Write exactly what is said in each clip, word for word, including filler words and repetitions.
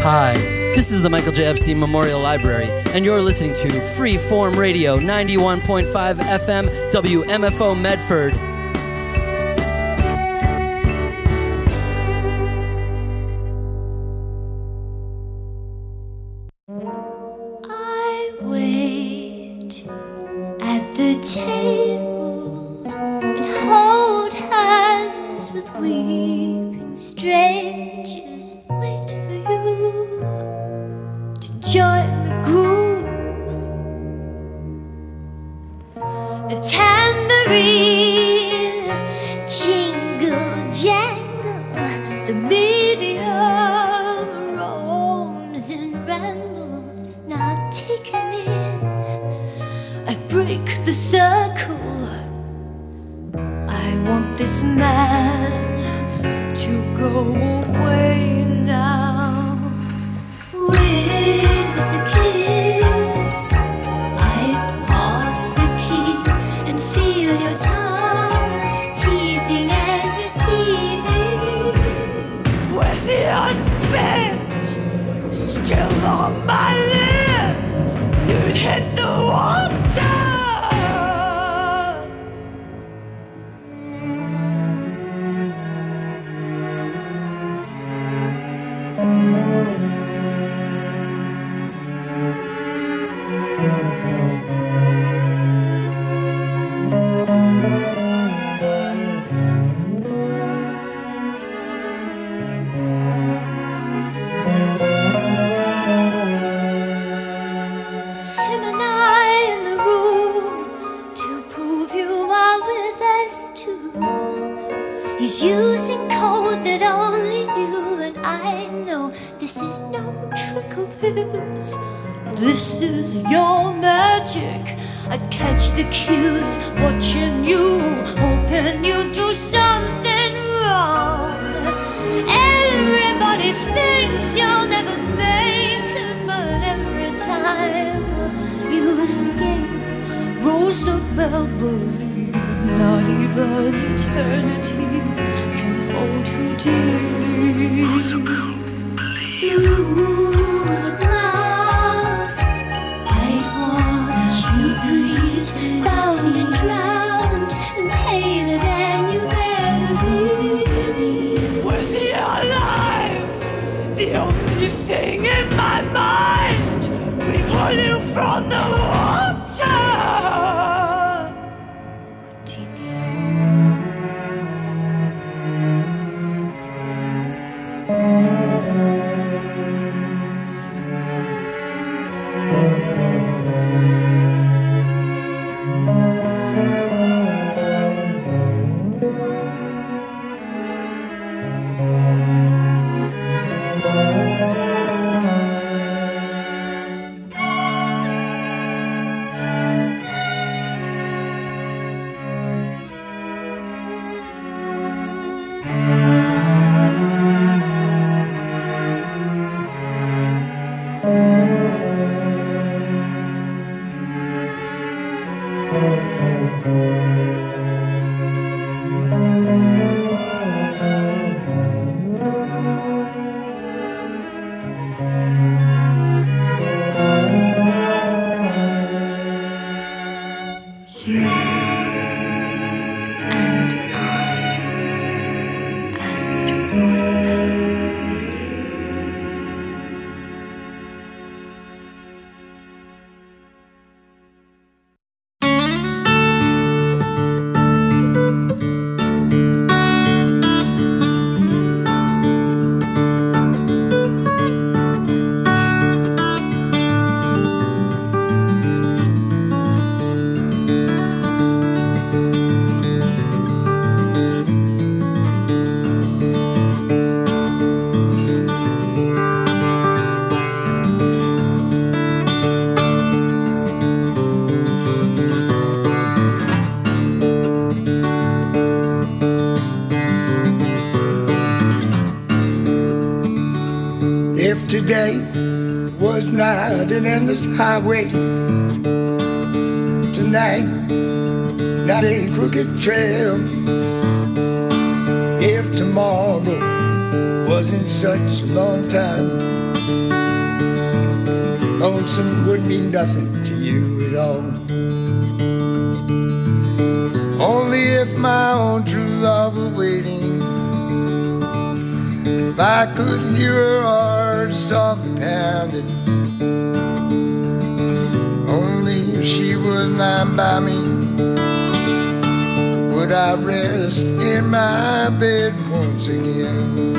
Hi, this is the Michael J. Epstein Memorial Library, and you're listening to Freeform Radio, ninety-one point five F M, W M F O Medford. I wait at the table and hold hands with weeping strangers. Wait for you to join the group. The tambourine jingle jangle, the medium roams and rambles, not taken in. I break the circle. I want this man to go away now. With a kiss, I pass the key and feel your tongue teasing and receiving. With your spit still on my lip, you'd hit the water. Him and I in the room to prove you are with us too. He's using code that only you and I know. This is no trick of his. This is your magic. I'd catch the cues, watching you, hoping you do something wrong. Everybody thinks you'll never make it, but every time you escape, Rosabelle, believe not even eternity can hold you dearly. Through the glass, white water, sweet breeze, bound and drowned, and paler than you've ever been. With your life, the only thing in my mind, we pull you from the water. If today was not an endless highway, tonight not a crooked trail, if tomorrow wasn't such a long time, lonesome would mean nothing to you at all. Only if my own true love were waiting, if I could hear her heart softly pounding, only if she was lying by me, would I rest in my bed once again.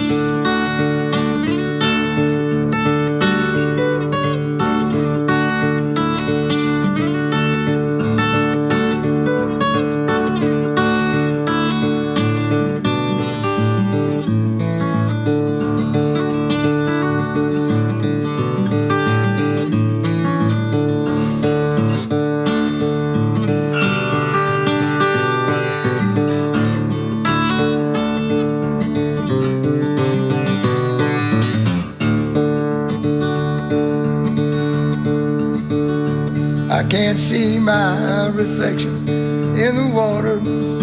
I can't see my reflection in the water.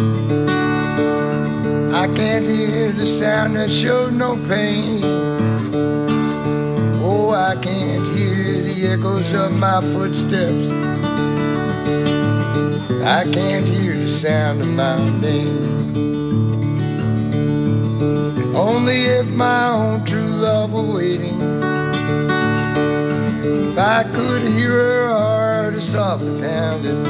I can't hear the sound that shows no pain. Oh, I can't hear the echoes of my footsteps. I can't hear the sound of my name. Only if my own true love were waiting, if I could hear her heart softly pounding,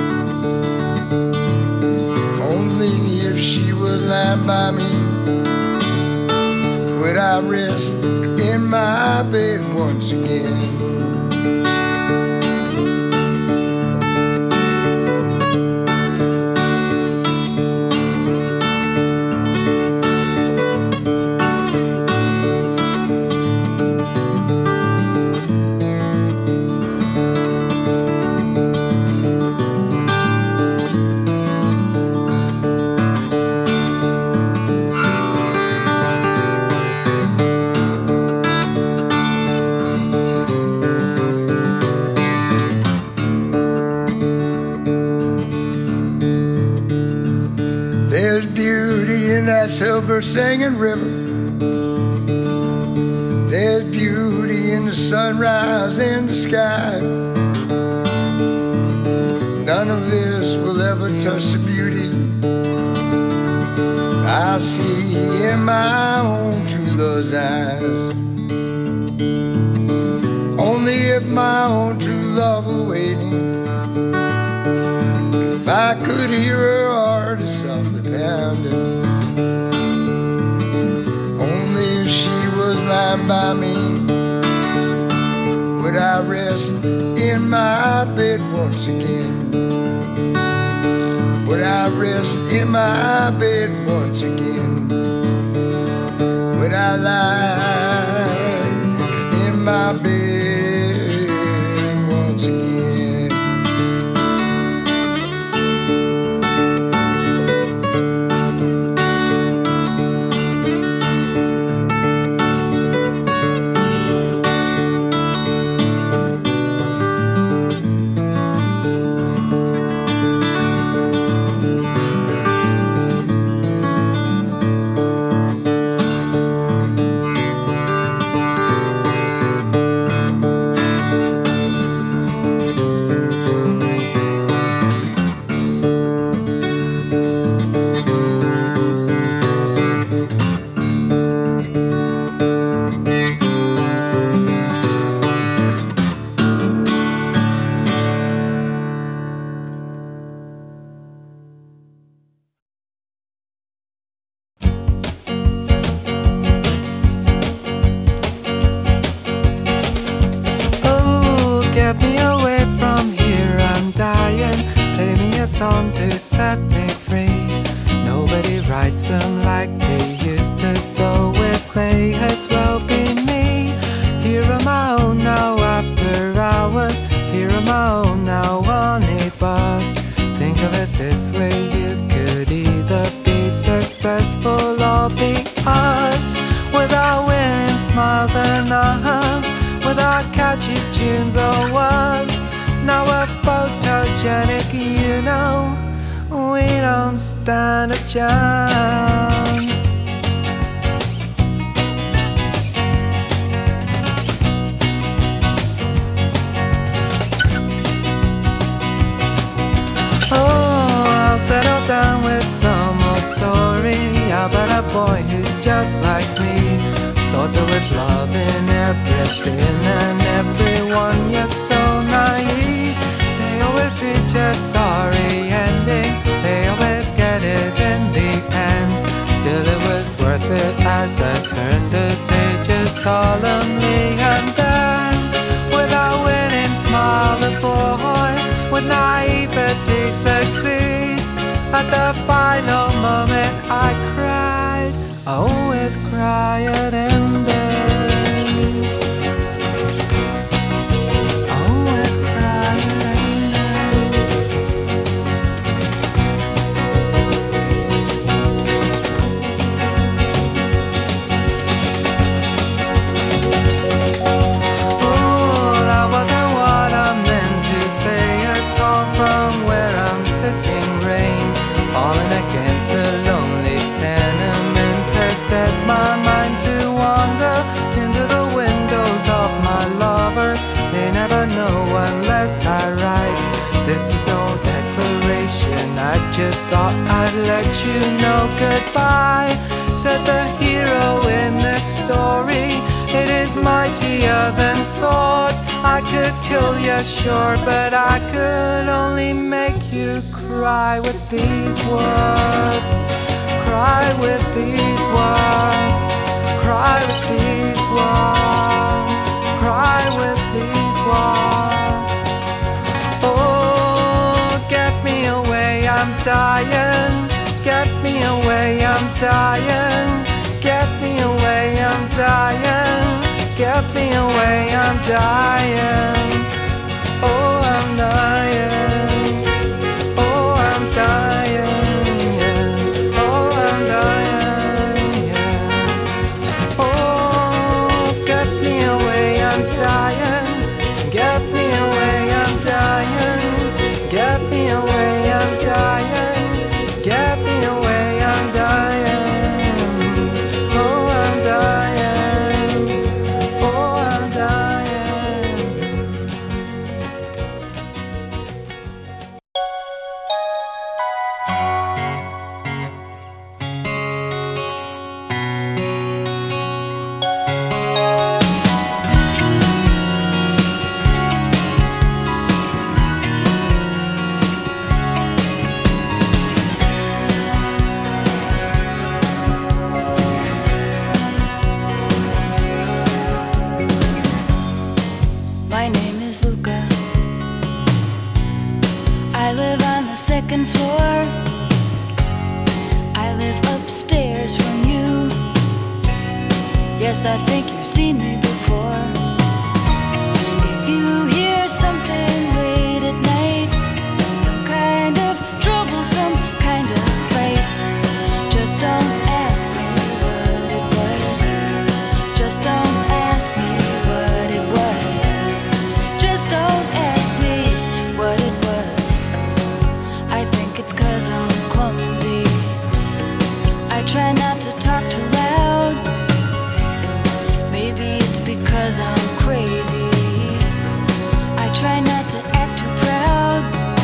only if she was lying by me, would I rest in my bed once again. There's beauty in that silver singing river. There's beauty in the sunrise in the sky. None of this will ever touch the beauty I see in my own true love's eyes. Only if my own true love were waiting, if I could hear her heart softly pounding, only if she was lying by me, would I rest in my bed once again. Would I rest in my bed once again. Would I lie in my bed once again. Song to set me free. Nobody writes them like they used to, so it may as well be me. Here am I own now after hours. Here am I own now on a bus. Think of it this way, you could either be successful or be us. Without winning smiles and nods, without catchy tunes or words. Now we're photogenic, you know, we don't stand a chance. a boy who's just like me. Thought there was love in everything and everyone. You're so naive. They always reach a sorry ending. They always get it in the end. Still it was worth it as I turned the pages solemnly. And then, with a winning smile, the boy with naivety succeeds. At the final moment I cried. I always cry at endings. I always cry at endings. Oh, that wasn't what I meant to say at all. From where I'm sitting, rain falling against the lonely tenement has set my mind to wander into the windows of my lovers. They never know unless I write. This is no declaration, I just thought I'd let you know goodbye. Said the hero in this story, it is mightier than swords. I could kill you, sure, but I could only make you cry with these words. Cry with these words. Cry with these words. Cry with these words. Oh, get me away, I'm dying. Get me away, I'm dying. Get me away, I'm dying. Get me away, I'm dying. Oh, I'm dying. Oh, I'm dying, yeah. Oh, I'm dying, yeah. Oh, get me away, I'm dying. Get me away, I'm dying. Get me away, I'm dying. Get me away, I'm dying. Oh, I'm dying. Oh, I'm dying. My name is Luca. I live on the second floor. I live upstairs from you. Yes, I think you've seen me before. If you hear something late at night, some kind of trouble, some kind of fight, just don't ask me what it was. Just don't ask me what it was. Just don't ask me what it was. I think it's 'cause I'm clumsy. I try not to talk too loud. Maybe it's because I'm crazy. I try not to act too proud.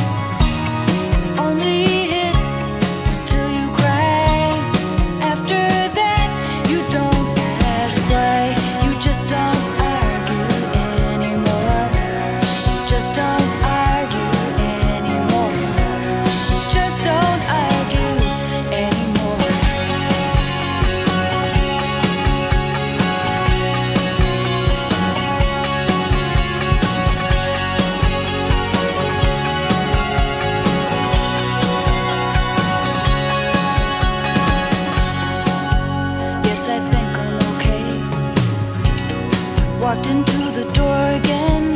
Only hit till you cry. After that, you don't ask why. You just don't argue anymore. Just don't argue anymore. Just don't argue anymore. Yes, I think I'm okay. Walked into the door again.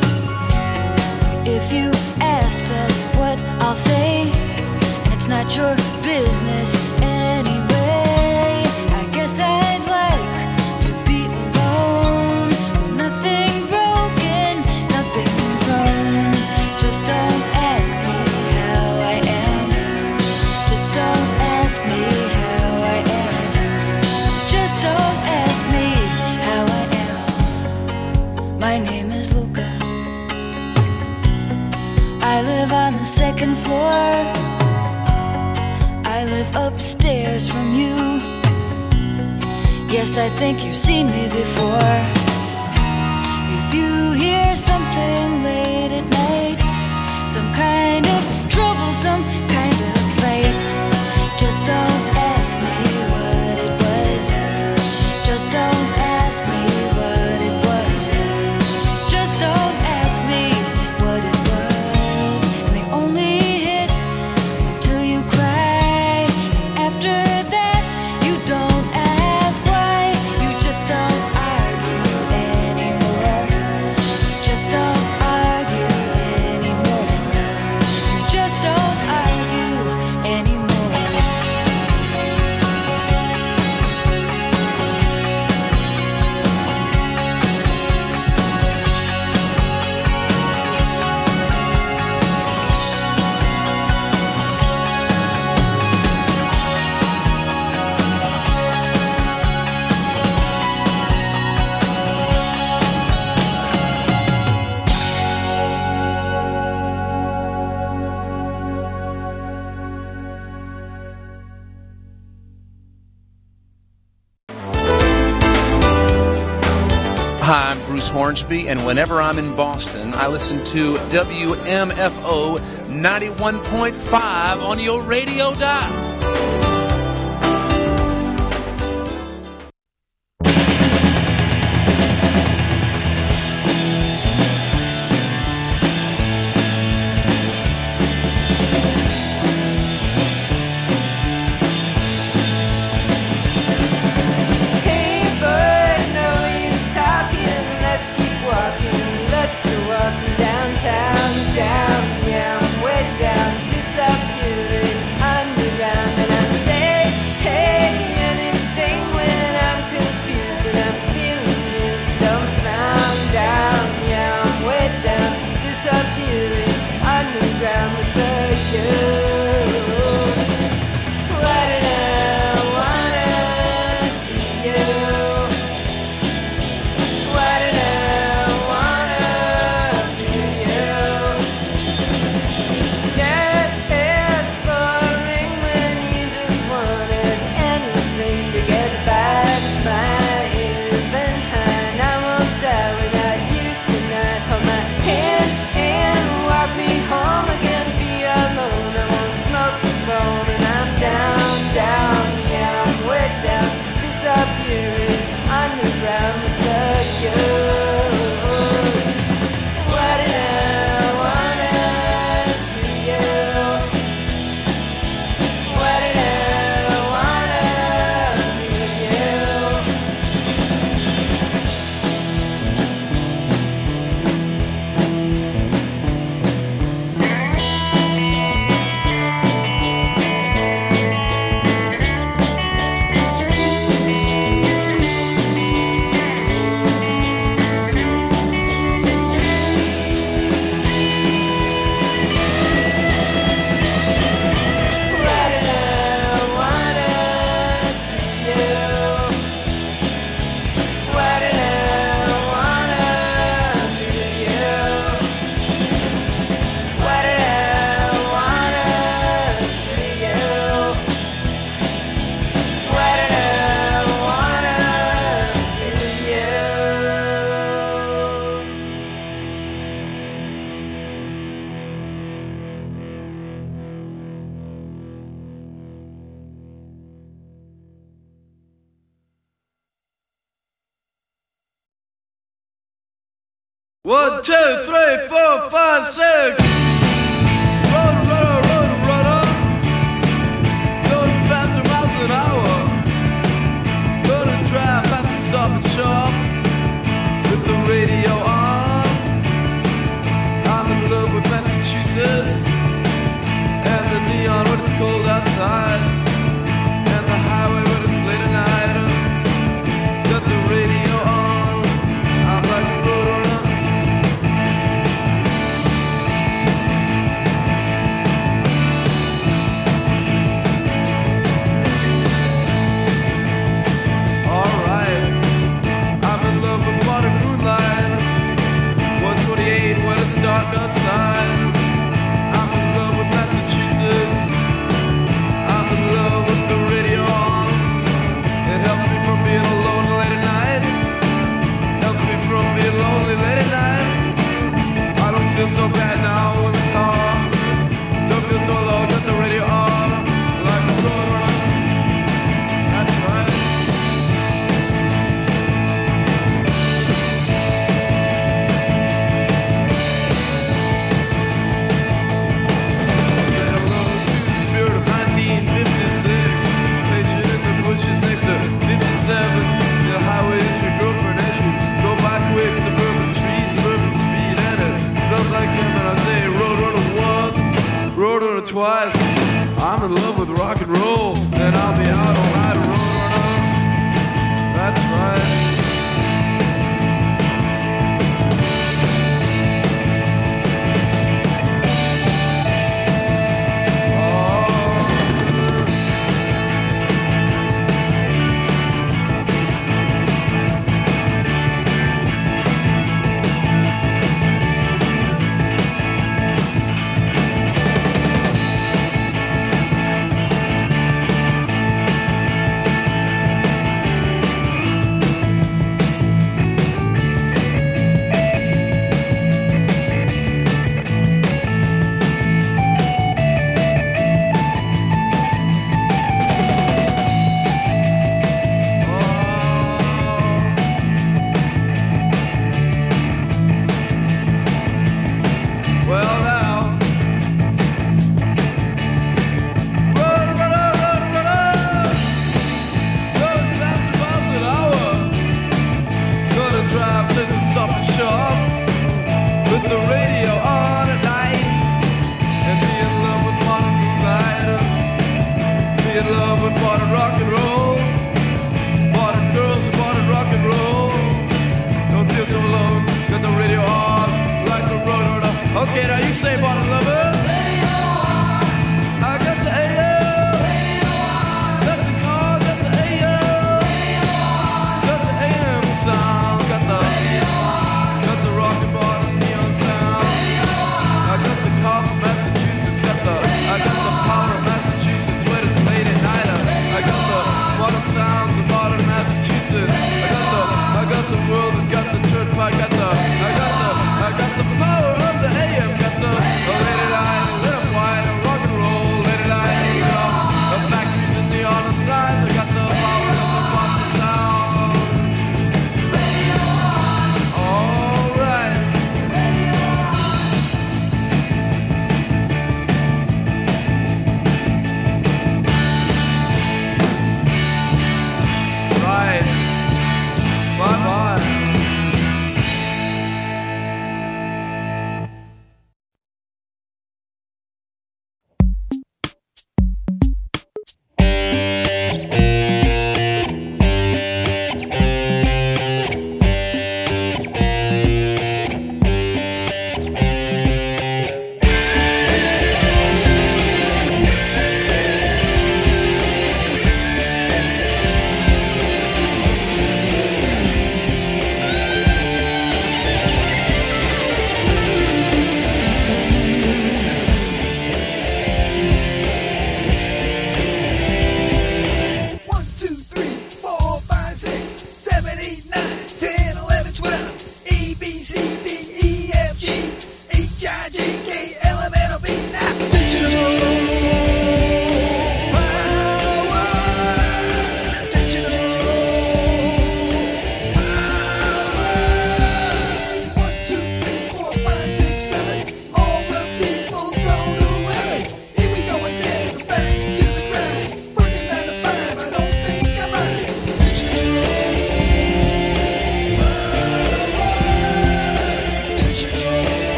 If you ask, that's what I'll say. And it's not your business anyway. I guess I'd like to be alone. Nothing broken, nothing wrong. Just don't ask me how I am. Just don't ask me how I am. Just don't ask me how I am. My name is Luca. I live on the second floor. I live upstairs from you. Yes, I think you've seen me before. If you hear something late at night, some kind of trouble, some kind of fight, just don't ask me what it was. Just don't ask me what it was. Just don't ask me what it was. And they only hit until you cry. And after that, you don't ask why. You just don't argue anymore. Just don't argue anymore. You just don't argue anymore. Hi, I'm Bruce Hornsby, and whenever I'm in Boston, I listen to W M F O ninety-one point five on your radio dial. Hey bird, no use talking. Let's keep walking. Let's go up and downtown, down, yeah, I'm way down, disappearing underground. And I say, hey, anything when I'm confused and I'm feeling is dumbfound, down, yeah, I'm way down, disappearing underground. It's the you. Why did I wanna see you? Why did I wanna be you? Get heads for a ring when you just wanted anything to get back my even hand. I won't die without you tonight. Hold my hand and walk me home again. Be alone. I won't smoke the phone and I'm down, down, yeah, I'm way down, disappearing underground. It's the use. Why did I wanna see you? Why did I wanna be you? Why did I wanna see you? Why did I wanna be you? Why did I wanna see you? Why did I wanna be you? One, two, three, four, five, six. Road runner, road runner. Going faster miles an hour. Gonna drive fast and stop and shop. With the radio on. I'm in love with Massachusetts. And the neon when it's cold outside. And the highway when it's late at night. Got the radio on. I'm like a road runner. Alright, love with rock and roll, then I'll be out all night, road runner. That's right. Okay, now you say bottom lovers. I got the A O. Got the car, got the A O. Got the A M sound. Got the got the rock and bottom neon sound. I got the car from Massachusetts. Got the I got the power of Massachusetts when it's late at night. I got the modern sounds of modern Massachusetts. I got the I got the world and got the church. I got the I got the I got the power of the A M. Got the late at night.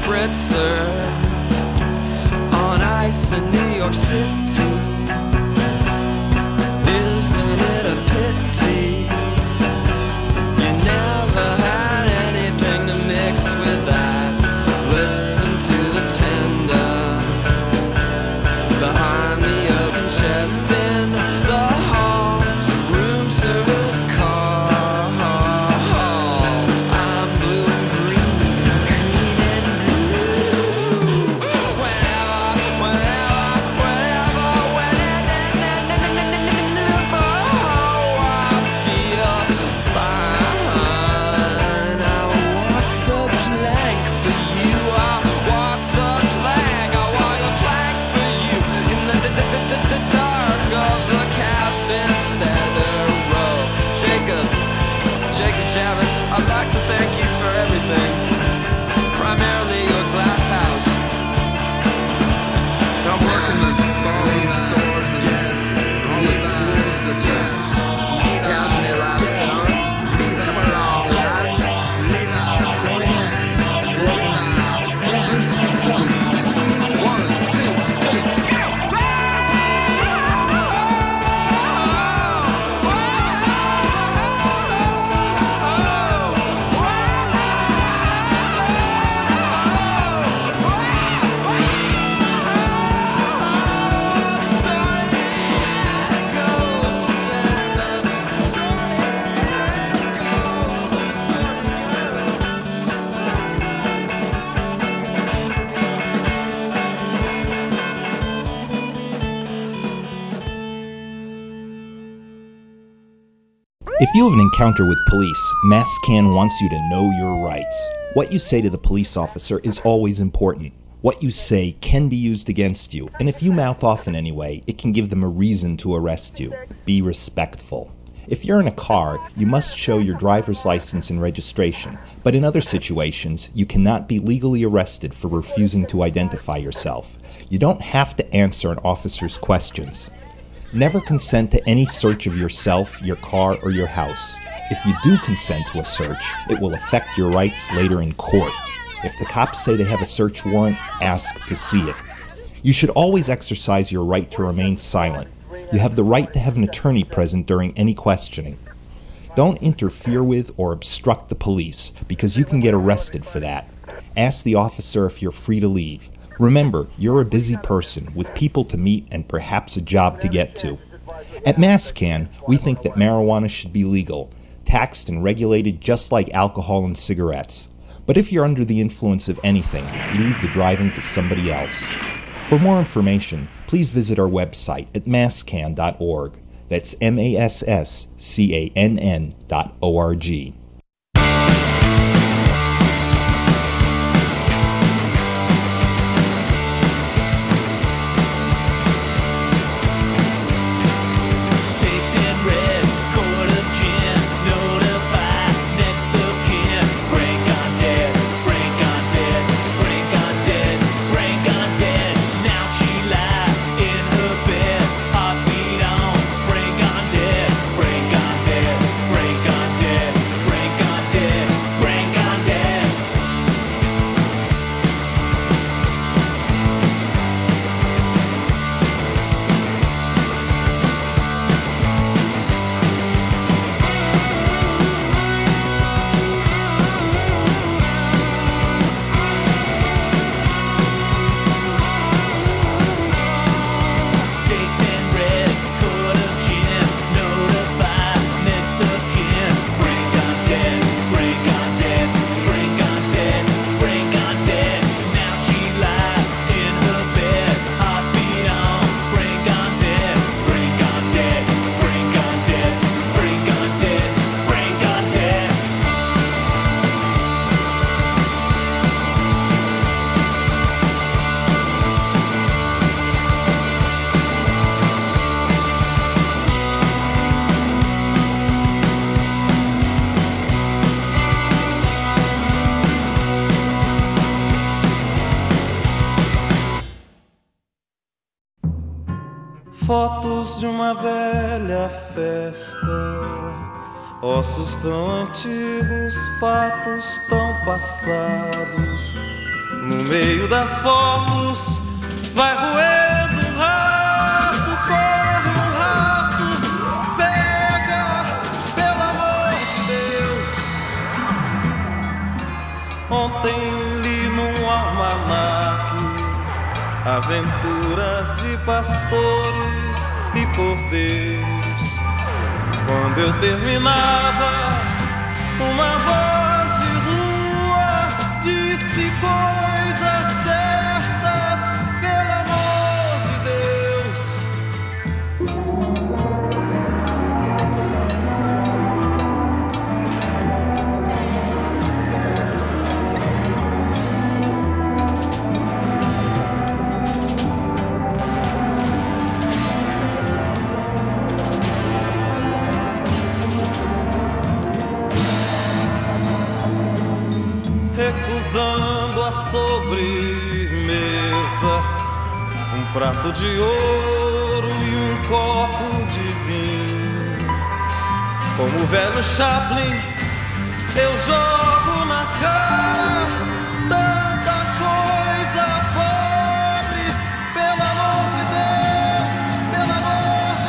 spritzer on ice in New York City. Isn't it a pity you never had anything to mix with that? Listen to the tender behind the oaken chest in the hall, room service call. I'm blue and green and green and blue. Whenever, whenever, whenever, whenever I feel fine, I walk the plank for you. I walk the plank. I walk the plank for you in the d- d- d- d- d- dark of the cabin cedar row. Jacob, Jacob Javits, I'd like to thank you for everything. Primarily your glass house. I'm working the ballroom stores and yes, all the stores are yes. Cows in your last hour. Come along, lads. Join us. One, two, three, go! If you have an encounter with police, MassCan wants you to know your rights. What you say to the police officer is always important. What you say can be used against you, and if you mouth off in any way, it can give them a reason to arrest you. Be respectful. If you're in a car, you must show your driver's license and registration, but in other situations, you cannot be legally arrested for refusing to identify yourself. You don't have to answer an officer's questions. Never consent to any search of yourself, your car, or your house. If you do consent to a search, it will affect your rights later in court. If the cops say they have a search warrant, ask to see it. You should always exercise your right to remain silent. You have the right to have an attorney present during any questioning. Don't interfere with or obstruct the police, because you can get arrested for that. Ask the officer if you're free to leave. Remember, you're a busy person with people to meet and perhaps a job to get to. At MassCan, we think that marijuana should be legal, taxed and regulated just like alcohol and cigarettes. But if you're under the influence of anything, leave the driving to somebody else. For more information, please visit our website at masscan dot org. That's M A S S C A N N dot O R G. Fotos de uma velha festa, ossos tão antigos, fatos tão passados, no veio das fotos, vai roendo um rato, corre um rato, pega, pelo amor de Deus. Ontem li num almanaque aventuras de pastores e cordeiros. Quando eu terminava, uma voz de rua disse coisas certas, pelo amor de Deus. Recusando a sobremesa, um prato de ouro e um copo de vinho. Como o velho Chaplin, eu jogo na cara tanta coisa pobre, pelo amor de Deus, pelo amor de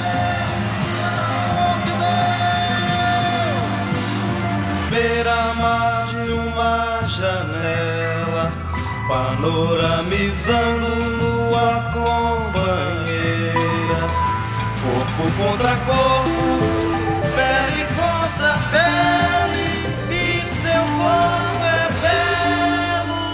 Deus, pelo amor de Deus. Beira-mar de uma janela, panoramizando nua companheira, corpo contra corpo, pele contra pele, e seu corpo é belo,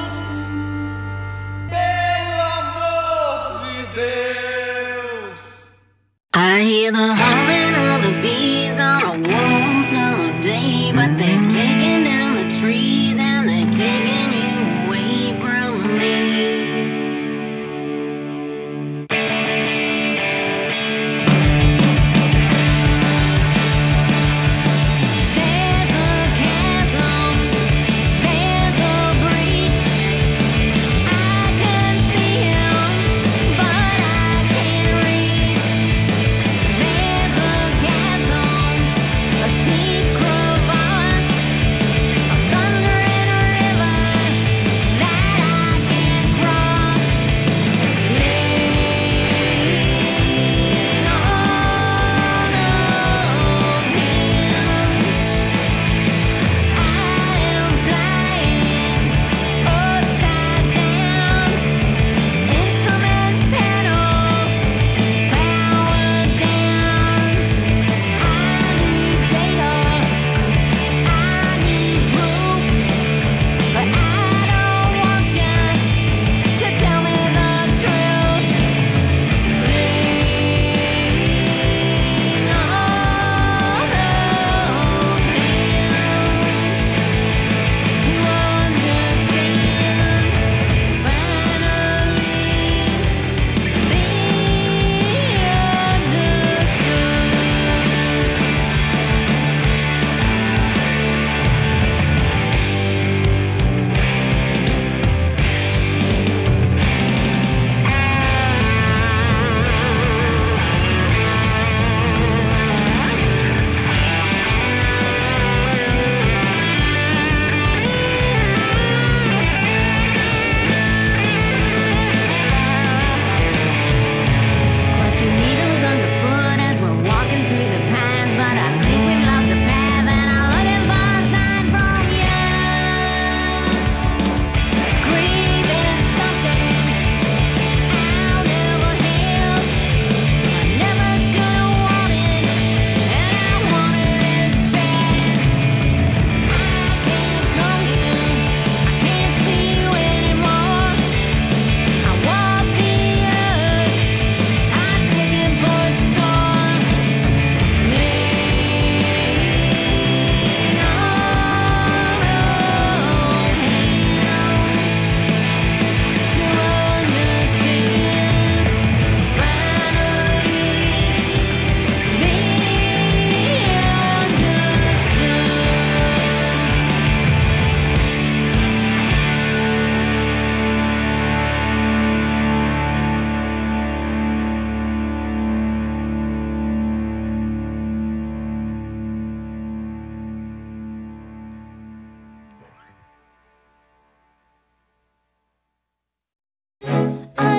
pelo amor de Deus. I hear the humming of the bees on a warm summer day, but they've taken down the trees and they've taken you away from me. There's a chasm, there's a breach. I can see him, but I can't reach. There's a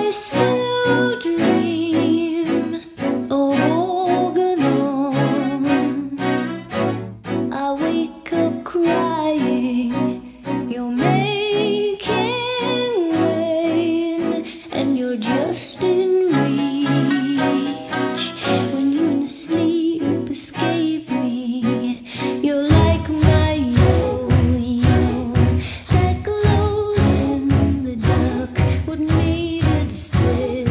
I still dream of Organon. I wake up crying, you're making rain, and you're just in reach. When you in sleep escape me, you're like my yo-yo that glowed in the dark. What made it split?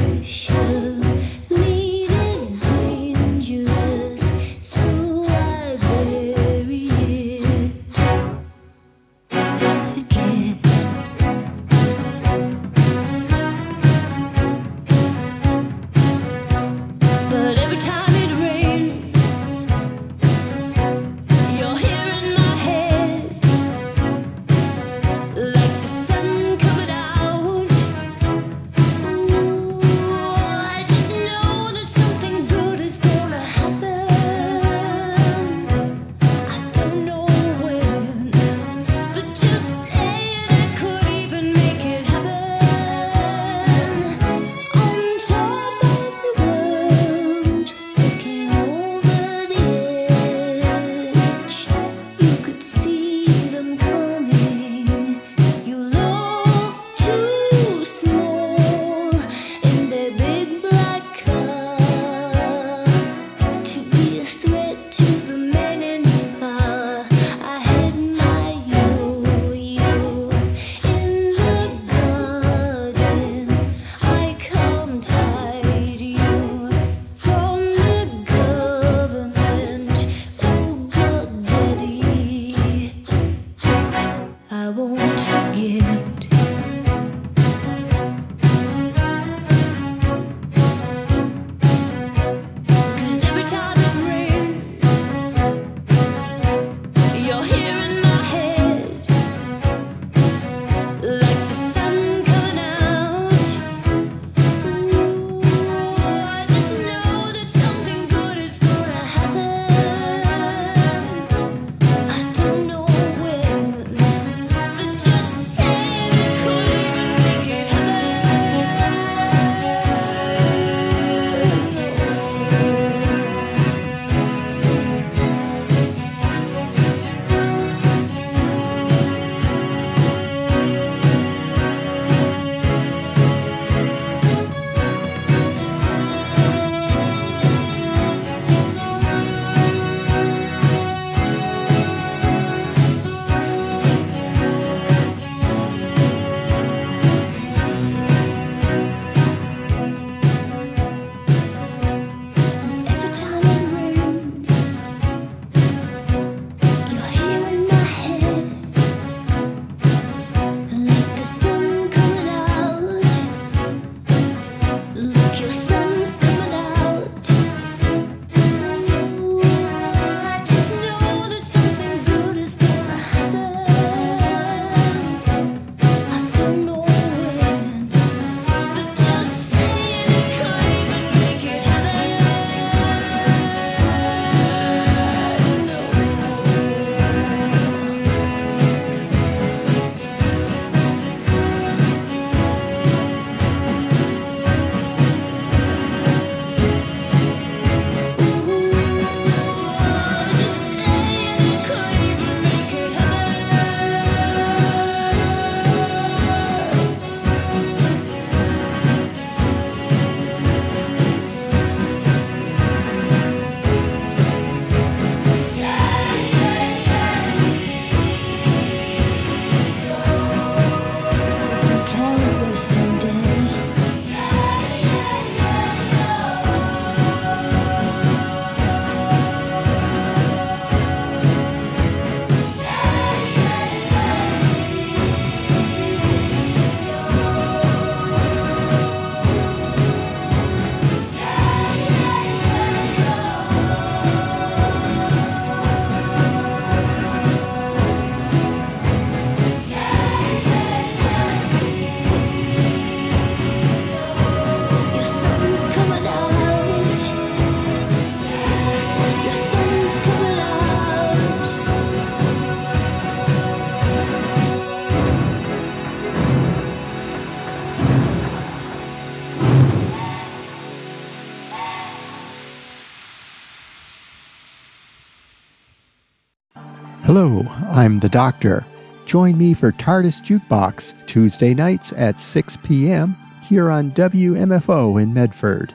Hello, I'm the Doctor. Join me for TARDIS Jukebox Tuesday nights at six p.m. here on W M F O in Medford.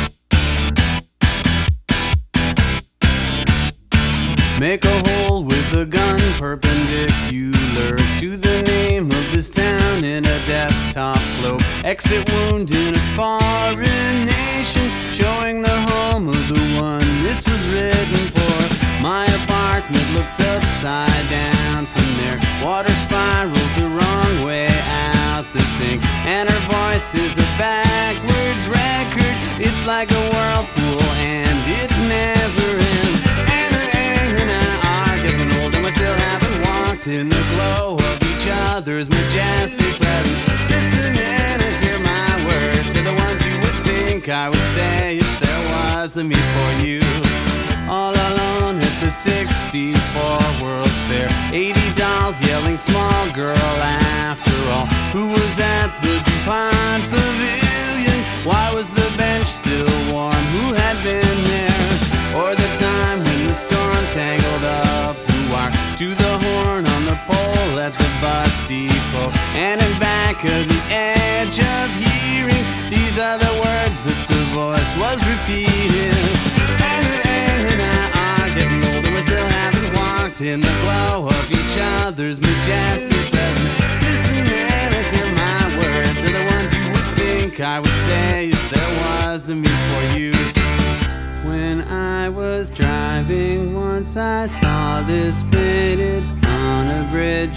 Make a hole with with a gun perpendicular to the name of this town in a desktop globe. Exit wound in a foreign nation, showing the home of the one this was written for. My apartment looks upside down from there. Water spirals the wrong way out the sink, and her voice is a backwards record. It's like a whirlpool and it never ends. And, and, and I are getting old and we still haven't walked in the glow of each other's majestic presence. Listen and hear my words to the ones you would think I would say if there was a me for you. All alone at the sixty-four World's Fair, eighty dolls yelling small girl after all. Who was at the DuPont Pavilion? Why was the bench still warm? Who had been there? Or the time when the storm tangled up the wire to the horn on the pole at the bus depot. And in back of the edge of hearing, these are the words that the voice was repeating. And, and I are getting old and we still haven't walked in the glow of each other's majestic presence. Listen and hear my words are the ones you would think I would say if there was a me for you. When I was driving once I saw this painted on a bridge.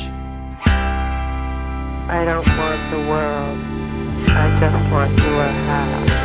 I don't want the world, I just want your house.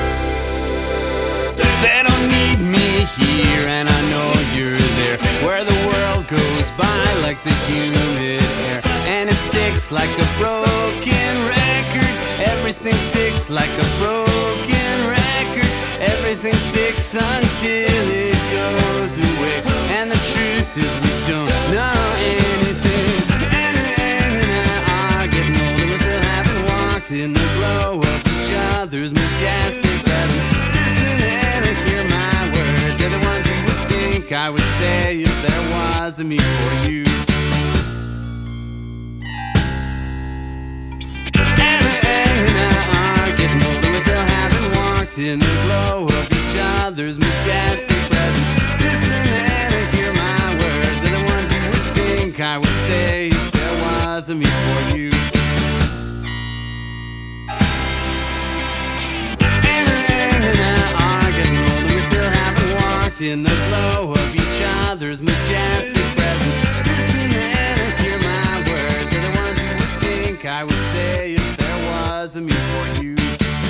They don't need me here and I know you're there, where the world goes by like the humid air, and it sticks like a broken record. Everything sticks like a broken record. Everything sticks until it goes away. And the truth is we don't know anything. And, and, and I are getting old and we still haven't walked in the glow of each other's majestic presence. Listen and hear my words, they're the ones you would think I would say if there was a me for you. And, and I are getting old and we still haven't walked in the glow of each other's majestic presence. Listen and hear my words, they're the ones you would think I would say if there was a me for you. And, and I are getting old and we still haven't walked in the glow of each other's majestic presence. Listen and hear my words, they're the ones you would think I would say if there was a me for you.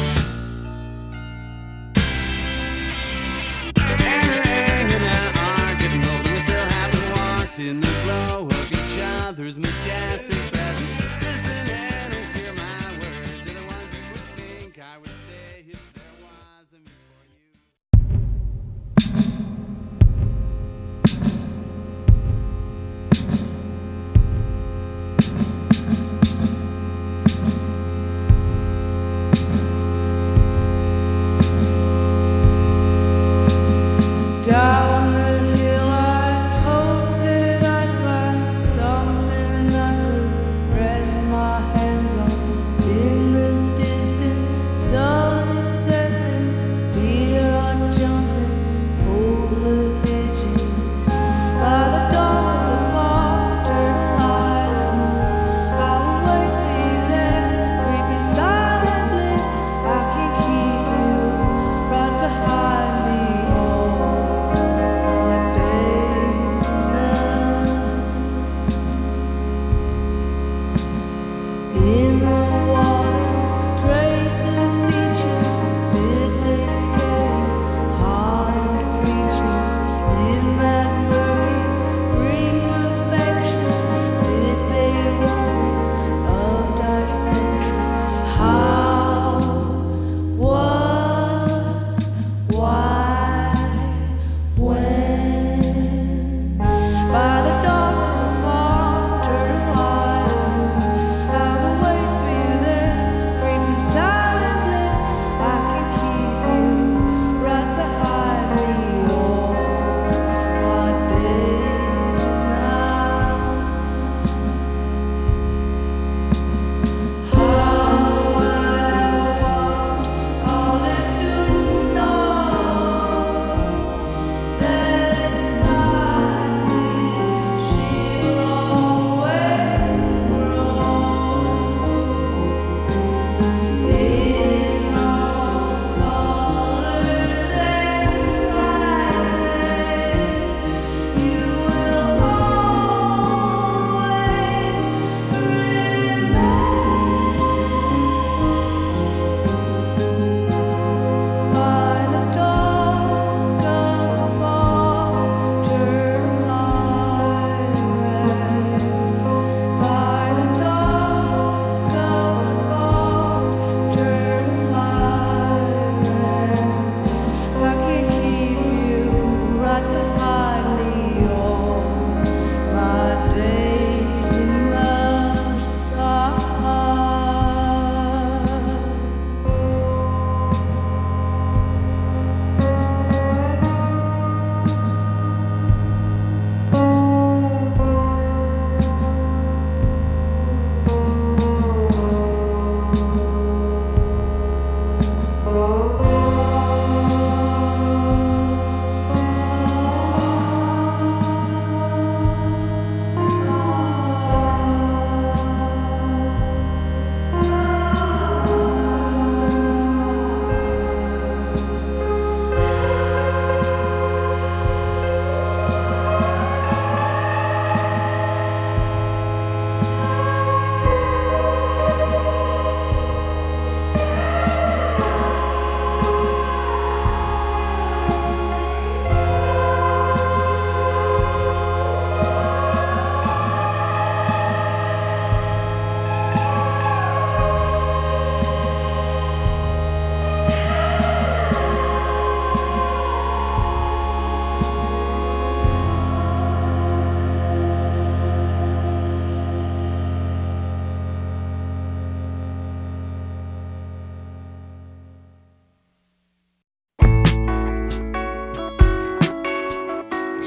In the glow of each other's majestic presence. Listen and hear my words, they're the ones you would think I would say if there was a me for you. Down the hill I'd hoped that I'd find something I could rest my hands on. In the distant sun is set.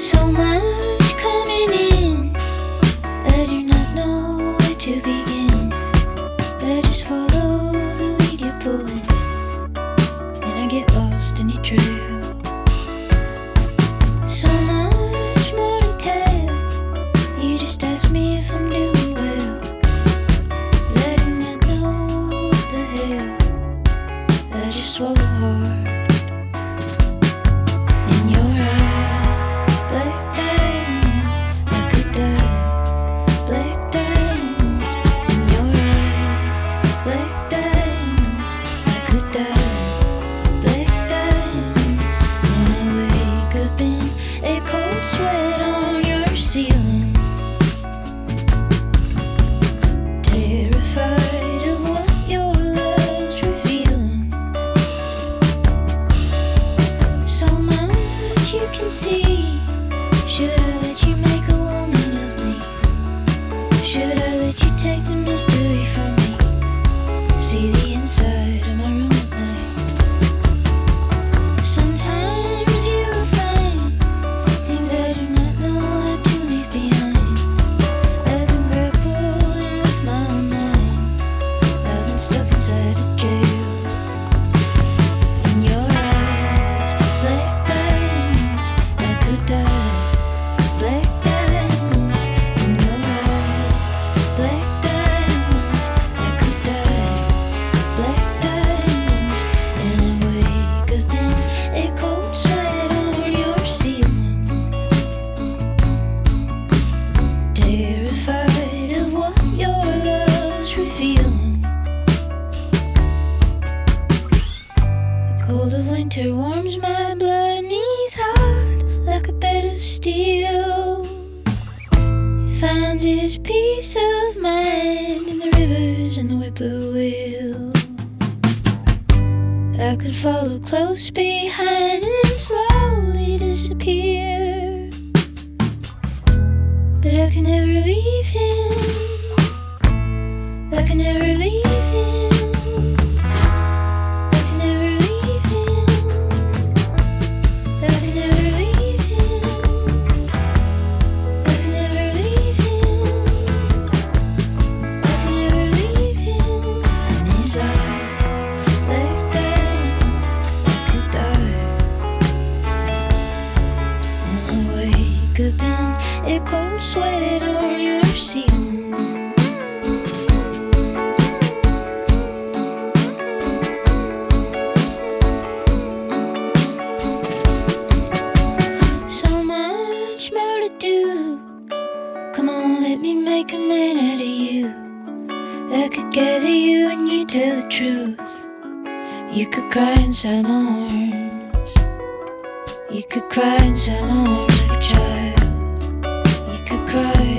So much coming in, I do not know where to begin. I just follow the lead you're pulling, and I get lost in your trail. So much more to tell, you just ask me if I'm doing well. I do not know what the hell, I just swallow hard. In your eyes, black diamonds, I could die. Black diamonds, in your eyes, black diamonds, I could die. Black diamonds, and I wake up in a cold sweat on your ceiling. Terrified of what your love's revealing. So much you can see. Should I let you make a woman of me? Should I let you take the mystery from me? See the inside of my room at night. Sometimes you find things I do not know how to leave behind. I've been grappling with my own mind. I've been stuck inside a jail. In your eyes, black diamonds, I could die. Black diamonds, in your eyes, black diamonds, I could die. Black diamonds, and I wake up in a cold sweat on your ceiling. Terrified of what your love's revealing. The cold of winter warms my blood, knees hot like a bed of steel. He finds his peace of mind in the rivers and the whippoorwill. I could follow close behind and then slowly disappear, but I can never leave him. I can never leave him. I can never leave him. I can never leave him. I can never leave him. I can never leave him. In his eyes, black diamonds, I could die. And I wake up in a cold sweat on your ceiling. So much more to do. Come on, let me make a man out of you. I could gather you and you tell the truth. You could cry inside my arms. You could cry inside my arms like a child. You could cry